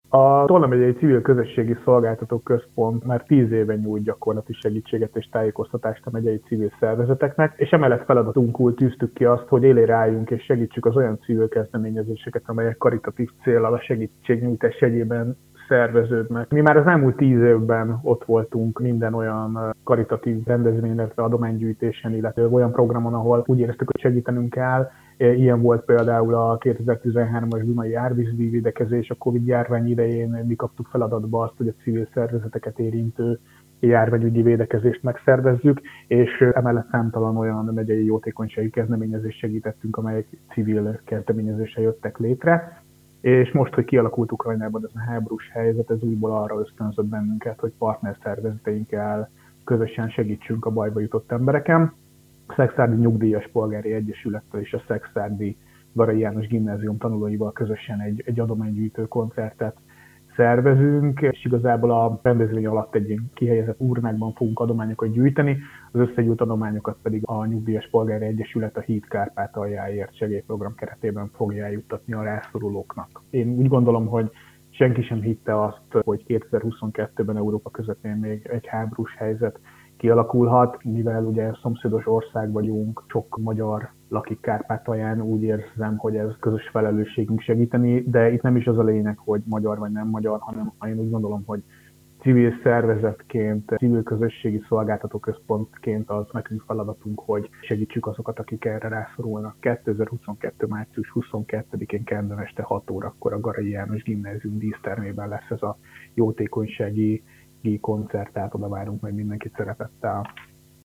A Tolna megyei Civil Közösségi Szolgáltató Központ már 10 éve nyújt gyakorlati segítséget és tájékoztatást a megyei civil szervezeteknek, és emellett feladatunkul tűztük ki azt, hogy élére álljunk és segítsük az olyan civil kezdeményezéseket, amelyek karitatív céllal a segítségnyújtás jegyében szerveződnek. Mi már az elmúlt 10 évben ott voltunk minden olyan karitatív rendezvény, illetve adománygyűjtésen, illetve olyan programon, ahol úgy éreztük, hogy segítenünk kell. Ilyen volt például a 2013-as Dunai árvízdíj védekezés a Covid-járvány idején. Mi kaptuk feladatba azt, hogy a civil szervezeteket érintő járványügyi védekezést megszervezzük, és emellett számtalan olyan megyei jótékonysági kezdeményezést segítettünk, amelyek civil kezdeményezésre jöttek létre. És most, hogy kialakult Ukrajnában ez a háborús helyzet, ez újból arra ösztönzött bennünket, hogy partnerszervezeteinkkel közösen segítsünk a bajba jutott embereken. A Szekszárdi Nyugdíjas Polgári Egyesülettel és a Szekszárdi Garai János Gimnázium tanulóival közösen egy adománygyűjtő koncertet szervezünk, és igazából a rendezvény alatt egy ilyen kihelyezett urnákban fogunk adományokat gyűjteni, az összegyűjt adományokat pedig a Nyugdíjas Polgári Egyesület a Híd Kárpátaljáért segélyprogram keretében fogja eljuttatni a rászorulóknak. Én úgy gondolom, hogy senki sem hitte azt, hogy 2022-ben Európa közepén még egy háborús helyzet kialakulhat, mivel ugye szomszédos ország vagyunk, sok magyar lakik Kárpátalján, úgy érzem, hogy ez közös felelősségünk segíteni, de itt nem is az a lényeg, hogy magyar vagy nem magyar, hanem én úgy gondolom, hogy civil szervezetként, civil közösségi szolgáltató központként az nekünk feladatunk, hogy segítsük azokat, akik erre rászorulnak. 2022. március 22-én kedden este 6 órakor a Garai János Gimnázium dísztermében lesz ez a jótékonysági koncert, tehát oda várunk majd mindenkit szeretettel.